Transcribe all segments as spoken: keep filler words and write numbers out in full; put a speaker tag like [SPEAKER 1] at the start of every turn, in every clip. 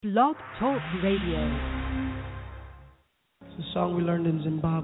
[SPEAKER 1] Blog Talk Radio.
[SPEAKER 2] It's a song we learned in Zimbabwe.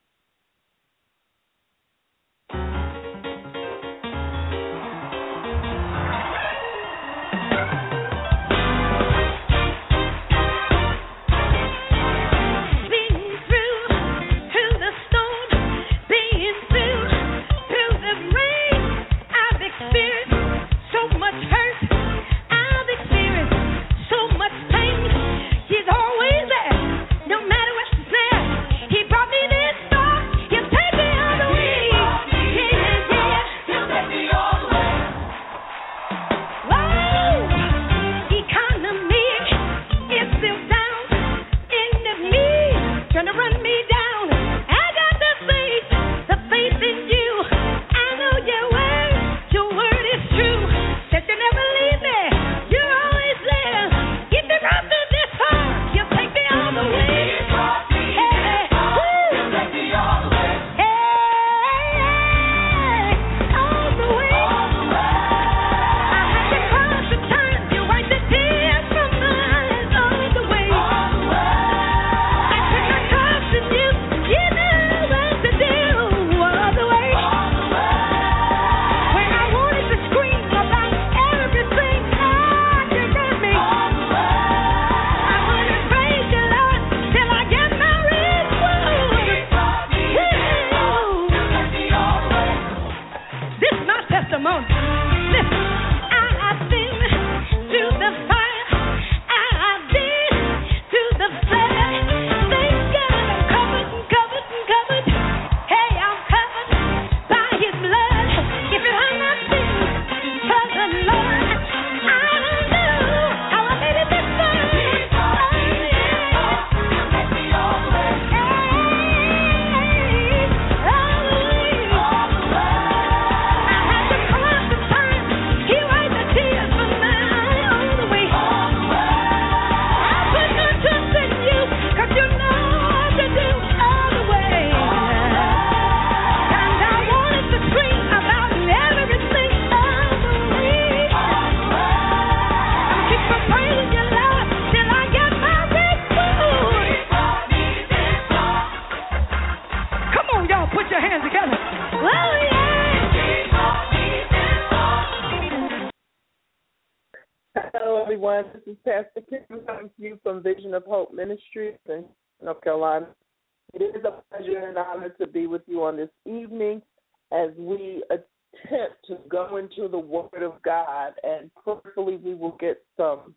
[SPEAKER 3] This is Pastor Kim coming to you from Vision of Hope Ministries in North Carolina. It is a pleasure and honor to be with you on this evening as we attempt to go into the Word of God, and hopefully we will get some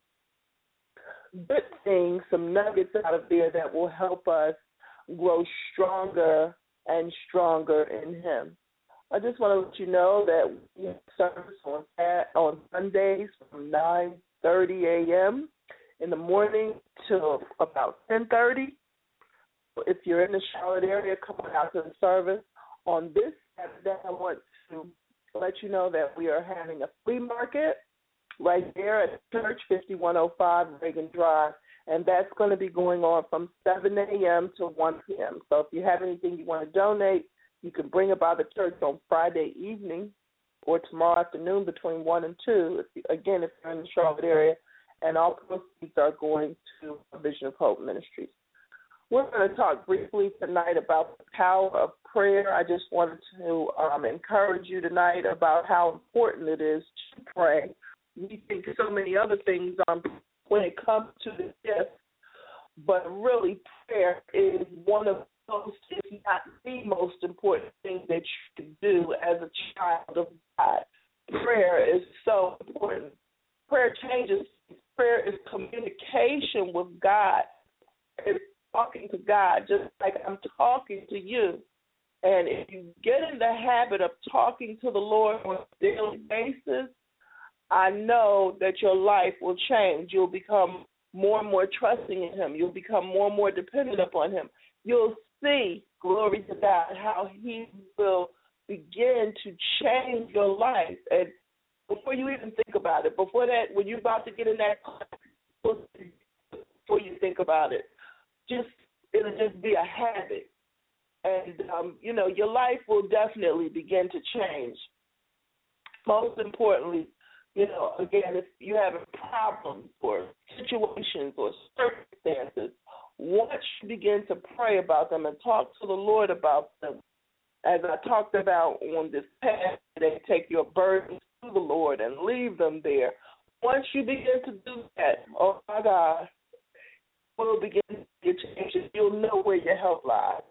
[SPEAKER 3] good things, some nuggets out of there that will help us grow stronger and stronger in Him. I just want to let you know that we have service on, on Sundays from nine thirty a.m. in the morning till about ten thirty. If you're in the Charlotte area, come on out to the service. On this Saturday, I want to let you know that we are having a flea market right there at Church fifty-one oh five Reagan Drive, and that's going to be going on from seven a.m. to one p.m. So if you have anything you want to donate, you can bring it by the church on Friday evening or tomorrow afternoon between one and two, if you, again, if you're in the Charlotte area, and all proceeds are going to Vision of Hope Ministries. We're going to talk briefly tonight about the power of prayer. I just wanted to um, encourage you tonight about how important it is to pray. We think so many other things um, when it comes to the gift, but really prayer is one of most, if not the most important thing that you can do as a child of God. Prayer is so important. Prayer changes. Prayer is communication with God. It's talking to God just like I'm talking to you. And if you get in the habit of talking to the Lord on a daily basis, I know that your life will change. You'll become more and more trusting in Him. You'll become more and more dependent upon Him. You'll see, glory to God, how He will begin to change your life. And before you even think about it, before that, when you're about to get in that car, before you think about it, just it'll just be a habit. And, um, you know, your life will definitely begin to change. Most importantly, You know, again, if you have problems or situations or circumstances, once you begin to pray about them and talk to the Lord about them, as I talked about on this past day, take your burdens to the Lord and leave them there. Once you begin to do that, oh my God, will begin to get changes. You'll know where your help lies.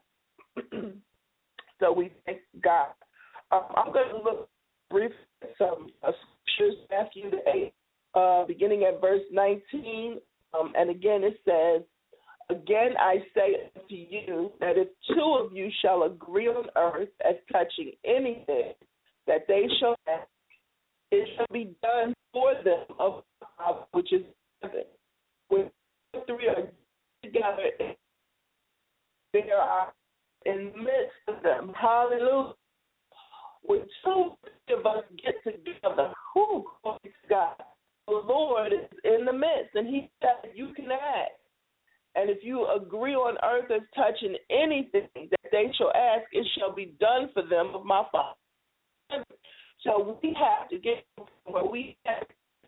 [SPEAKER 3] So we thank God. Um, I'm going to look briefly at some uh, scriptures, Matthew eight, uh, beginning at verse nineteen. Um, and again, it says, "Again I say unto you that if two of you shall agree on earth as touching anything that they shall ask, it shall be done for them of God which is in heaven. When three are together, there are in the midst of them." Hallelujah. When two of us get together, who glory to God, the Lord is in the midst, and He said you can ask. And if you agree on earth as touching anything that they shall ask, it shall be done for them of my Father. So we have to get where we have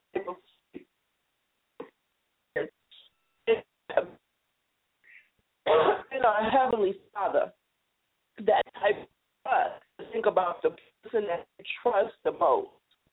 [SPEAKER 3] in our Heavenly Father, that type of trust. Think about the person that you trust the most,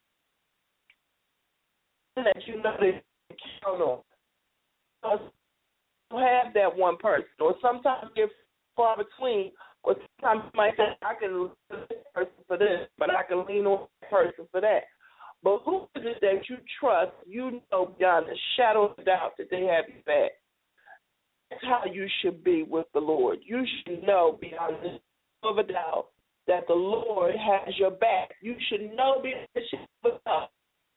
[SPEAKER 3] that you know that you can count on. So you have that one person, or sometimes you're far between, or sometimes you might say, I can lean on this person for this, but I can lean on that person for that. But who is it that you trust, you know beyond a shadow of doubt that they have your back? That's how you should be with the Lord. You should know beyond a shadow of a doubt that the Lord has your back. You should know beyond a shadow of a doubt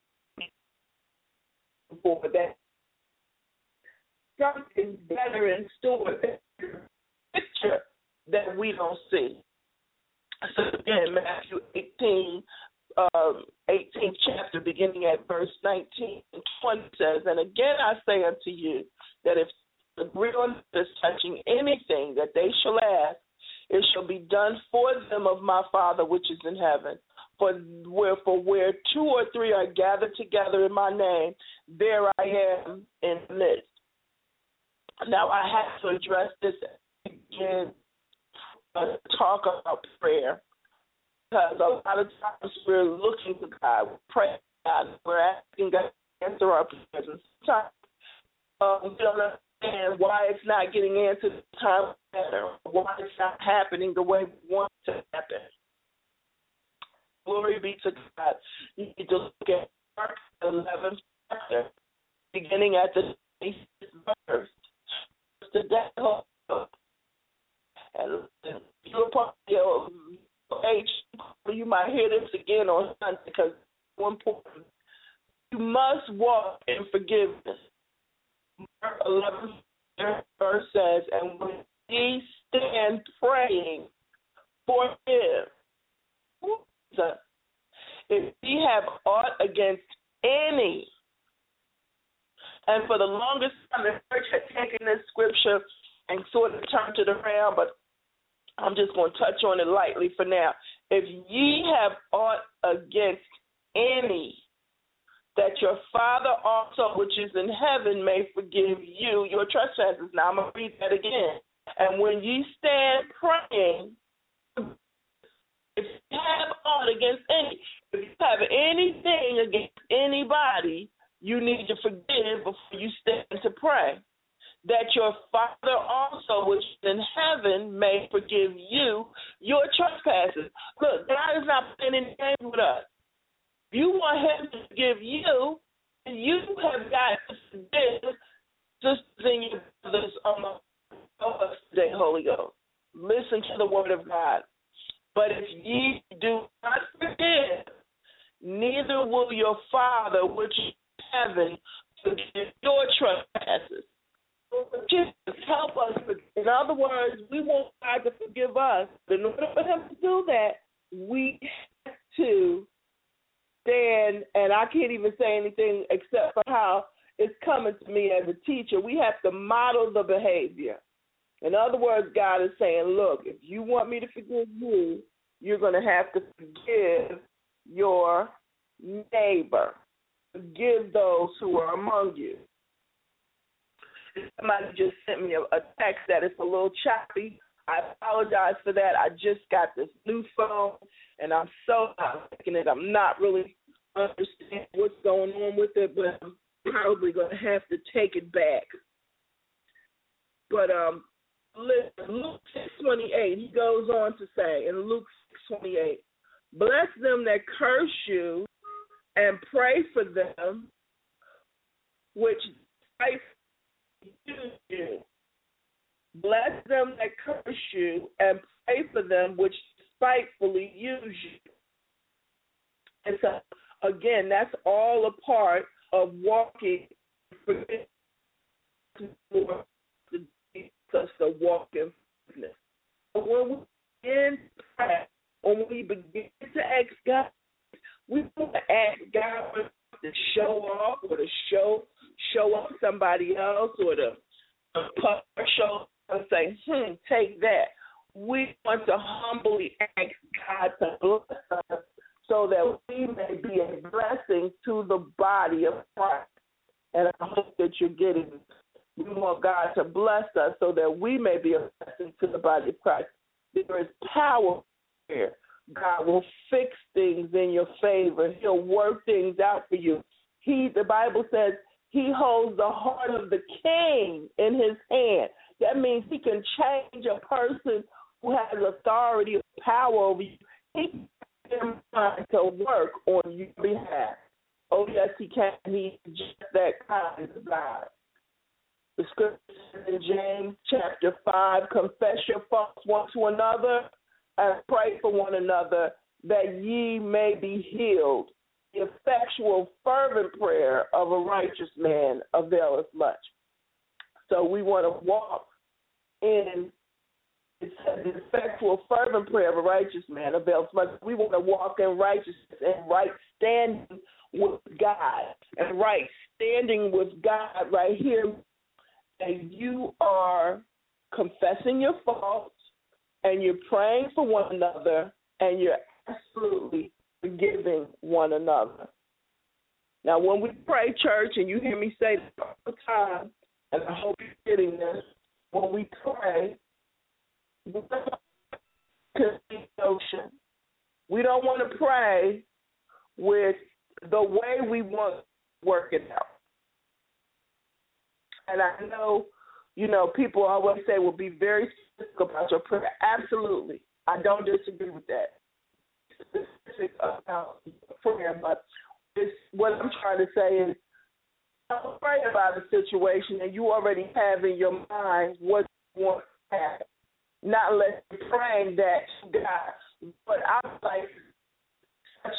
[SPEAKER 3] for that. Something better in store, picture that we don't see. So again, Matthew eighteen, um, eighteenth chapter, beginning at verse nineteen and twenty says, "And again I say unto you that if you agree on this touching anything that they shall ask, it shall be done for them of my Father which is in heaven. For where, for where two or three are gathered together in my name, there I am in the midst." Now, I have to address this again, uh, talk about prayer, because a lot of times we're looking to God, we're praying to God, we're asking God to answer our prayers, and sometimes uh, we don't understand why it's not getting answered the time better, why it's not happening the way we want it to happen. Glory be to God. You need to look at Mark eleventh chapter, beginning at the twenty-sixth verse. To that and you're part of your age, you might hear this again on Sunday because it's so important. You must walk in forgiveness. Mark eleven verse says, "And when ye stand praying, forgive. If ye have aught against any." And for the longest time, the church had taken this scripture and sort of turned it around, but I'm just going to touch on it lightly for now. "If ye have aught against any, that your Father also, which is in heaven, may forgive you your trespasses." Now, I'm going to read that again. "And when ye stand praying, if you have aught against any, if you have anything against anybody, you need to forgive before you stand to pray, that your Father also, which is in heaven, may forgive you your trespasses." Look, God is not playing any games with us. If you want Him to forgive you, you have got to forgive sisters and your brothers on the us today, Holy Ghost. Listen to the word of God. "But if ye do not forgive, neither will your Father, which is heaven, forgive your trespasses." Jesus, help us. In other words, we want God to forgive us. But in order for Him to do that, we have to stand, and I can't even say anything except for how it's coming to me as a teacher. We have to model the behavior. In other words, God is saying, look, if you want me to forgive you, you're going to have to forgive your neighbor. forgive those who are among you. Somebody just sent me a, a text that it's a little choppy. I apologize for that. I just got this new phone, and I'm so not liking it. I'm not really understanding what's going on with it, but I'm probably going to have to take it back. But um, Luke six twenty-eight, he goes on to say in Luke six twenty-eight, bless them that curse you and pray for them which use you. Bless them that curse you and pray for them which spitefully use you. And so, again, that's all a part of walking for us to walk in forgiveness. But when we begin to pray, when we begin to ask God, we want to ask God to show off or to show show up somebody else or to show and say, hmm, take that. We want to humbly ask God to bless us so that we may be a blessing to the body of Christ. And I hope that you're getting it. We want God to bless us so that we may be a blessing to the body of Christ. There is power here. God will fix things in your favor. He'll work things out for you. He, the Bible says, he holds the heart of the king in his hand. That means he can change a person who has authority or power over you. He can try to work on your behalf. Oh, yes, he can. He's just that kind of God. The scripture in James chapter five, confess your faults one to another and pray for one another that ye may be healed. The effectual, fervent prayer of a righteous man availeth much. So we want to walk in, it says, the effectual, fervent prayer of a righteous man availeth much. We want to walk in righteousness and right standing with God. And right standing with God right here, and you are confessing your faults, and you're praying for one another, and you're absolutely forgiving one another. Now, when we pray, church, and you hear me say this all the time, and I hope you're getting this, when we pray, we don't notion. We don't want to pray with the way we want to work it out. And I know, you know, people always say, well, be very specific about your prayer. Absolutely. I don't disagree with that. Specific about prayer, but it's, what I'm trying to say is, don't pray about a situation and you already have in your mind what you want to happen. Not unless you're praying that to God. But I'm like, such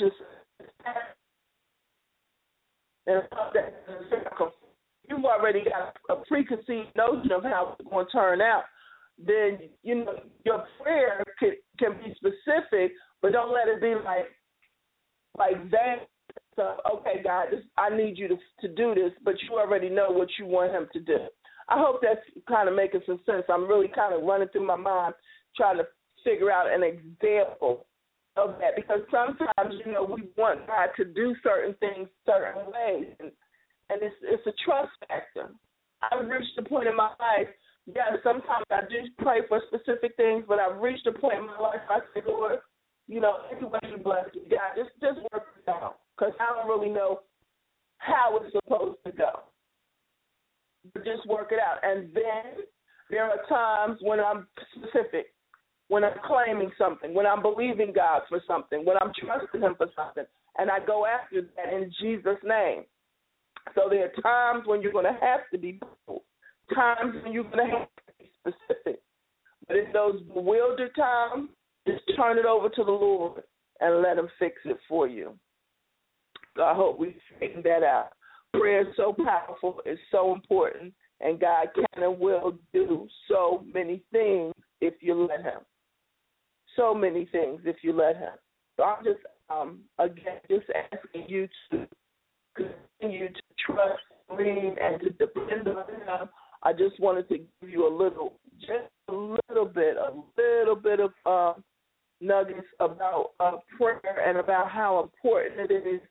[SPEAKER 3] a, and you've already got a preconceived notion of how it's going to turn out. Then, you know, your prayer can, can be specific, but don't let it be like, like that. So, okay, God, this, I need you to to do this, but you already know what you want him to do. I hope that's kind of making some sense. I'm really kind of running through my mind trying to figure out an example of that, because sometimes, you know, we want God to do certain things certain ways, and, and it's, it's a trust factor. I've reached a point in my life, yeah, sometimes I do pray for specific things, but I've reached a point in my life I say, Lord, you know, anyway you bless me, God, just, just work it out, because I don't really know how it's supposed to go. But just work it out. And then there are times when I'm specific, when I'm claiming something, when I'm believing God for something, when I'm trusting him for something, and I go after that in Jesus' name. So there are times when you're going to have to be bold, times when you're going to have to be specific. But in those bewildered times, just turn it over to the Lord and let him fix it for you. So I hope we straighten that out. Prayer is so powerful, it's so important, and God can and will do so many things if you let him. So many things if you let him. So I'm just, um, again, just asking you to continue to trust, lean, and to depend on him. I just wanted to give you a little, just a little bit, a little bit of uh, nuggets about uh, prayer and about how important it is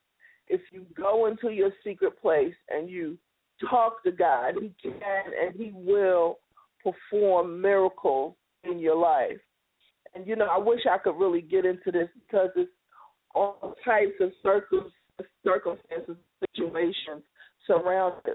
[SPEAKER 3] if you go into your secret place and you talk to God, he can and he will perform miracles in your life. And, you know, I wish I could really get into this because it's all types of circum- circumstances, situations surrounded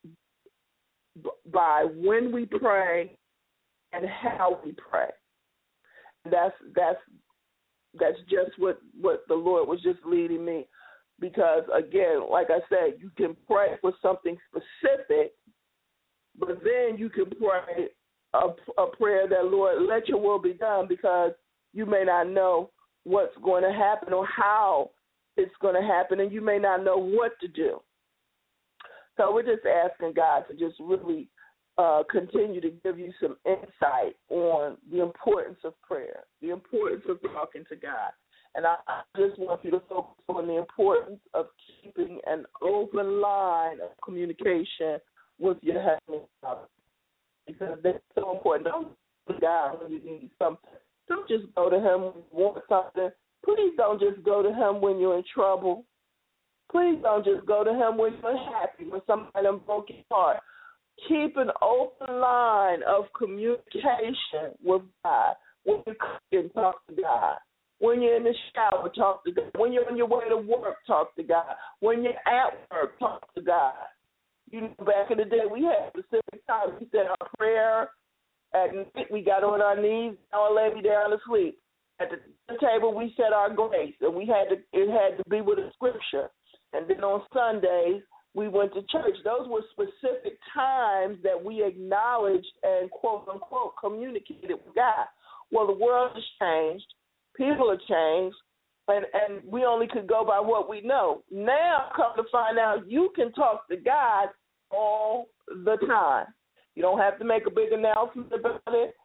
[SPEAKER 3] by when we pray and how we pray. That's that's that's just what, what the Lord was just leading me. Because, again, like I said, you can pray for something specific, but then you can pray a, a prayer that, Lord, let your will be done, because you may not know what's going to happen or how it's going to happen, and you may not know what to do. So we're just asking God to just really uh, continue to give you some insight on the importance of prayer, the importance of talking to God. And I, I just want you to focus on the importance of keeping an open line of communication with your Heavenly Father, because that's so important. Don't go to God when you need something. Don't just go to him when you want something. Please don't just go to him when you're in trouble. Please don't just go to him when you're happy, when somebody done broke your heart. Keep an open line of communication with God. When you cook and talk to God. When you're in the shower, talk to God. When you're on your way to work, talk to God. When you're at work, talk to God. You know, back in the day, we had specific times. We said our prayer at night. We got on our knees, our lady down to sleep. At the table, we said our grace, and we had to. It had to be with a scripture. And then on Sundays, we went to church. Those were specific times that we acknowledged and quote unquote communicated with God. Well, the world has changed. People have changed, and, and we only could go by what we know. Now, come to find out, you can talk to God all the time. You don't have to make a big announcement about it.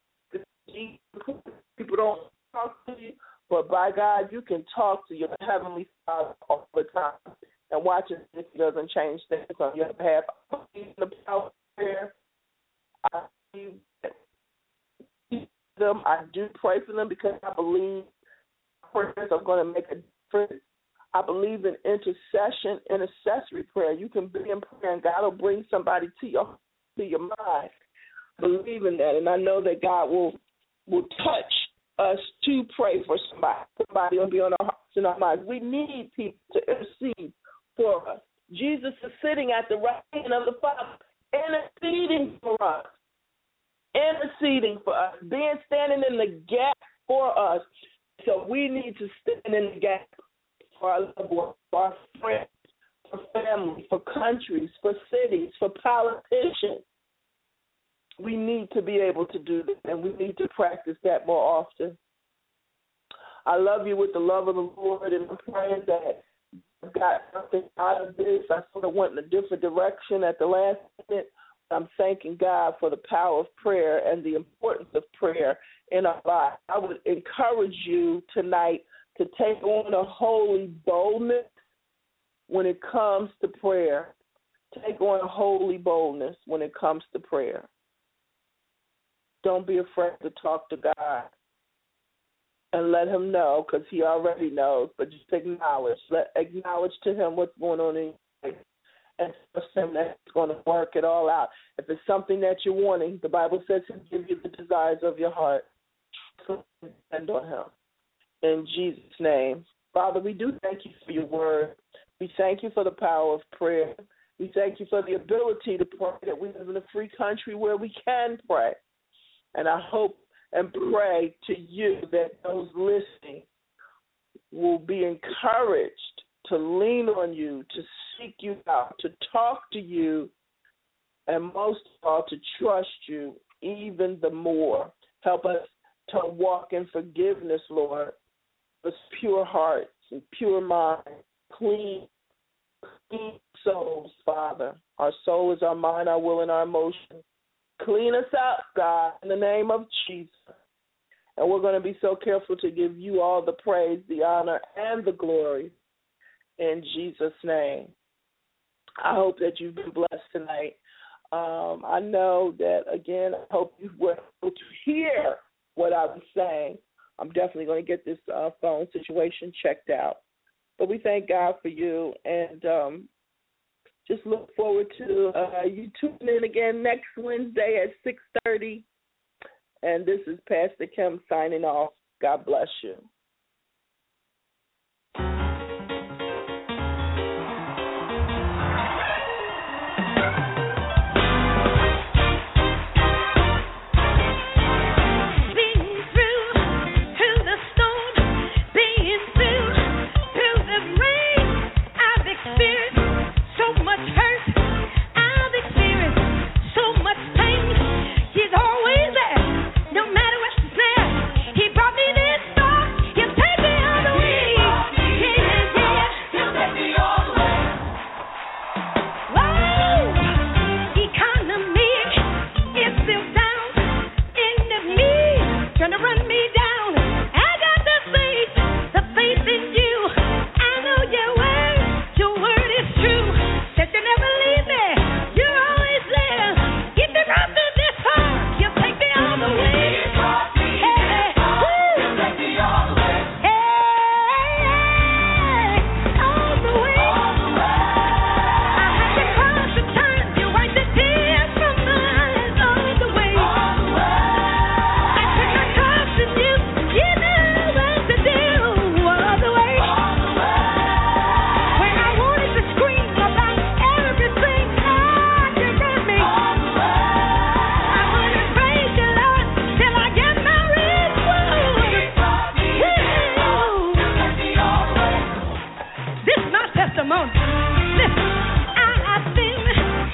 [SPEAKER 3] People don't talk to you, but by God, you can talk to your Heavenly Father all the time. And watch it if it doesn't change things on your behalf. I believe in the power of prayer. I believe them. I do pray for them because I believe prayers are going to make a difference. I believe in intercession, intercessory prayer. You can be in prayer and God will bring somebody to your to your mind. I believe in that, and I know that God will will touch us to pray for somebody. Somebody will be on our hearts and our minds. We need people to intercede for us. Jesus is sitting at the right hand of the Father, interceding for us. Interceding for us, being standing in the gap for us. So we need to stand in the gap for our loved ones, for our friends, for families, for countries, for cities, for politicians. We need to be able to do that, and we need to practice that more often. I love you with the love of the Lord, and I'm praying that I've got something out of this. I sort of went in a different direction at the last minute. I'm thanking God for the power of prayer and the importance of prayer in our life. I would encourage you tonight to take on a holy boldness when it comes to prayer. Take on a holy boldness when it comes to prayer. Don't be afraid to talk to God and let him know, because he already knows, but just acknowledge. Let acknowledge to him what's going on in your life. And trust him that he's going to work it all out. If it's something that you're wanting, the Bible says he'll give you the desires of your heart. So depend on him. In Jesus' name. Father, we do thank you for your word. We thank you for the power of prayer. We thank you for the ability to pray, that we live in a free country where we can pray. And I hope and pray to you that those listening will be encouraged to lean on you, to seek you out, to talk to you, and most of all, to trust you even the more. Help us to walk in forgiveness, Lord, with pure hearts and pure minds, clean, clean souls, Father. Our soul is our mind, our will, and our emotions. Clean us up, God, in the name of Jesus. And we're going to be so careful to give you all the praise, the honor, and the glory. In Jesus' name. I hope that you've been blessed tonight. Um, I know that, again, I hope you were able to hear what I was saying. I'm definitely going to get this uh, phone situation checked out. But we thank God for you, and um, just look forward to uh, you tuning in again next Wednesday at six thirty. And this is Pastor Kim signing off. God bless you.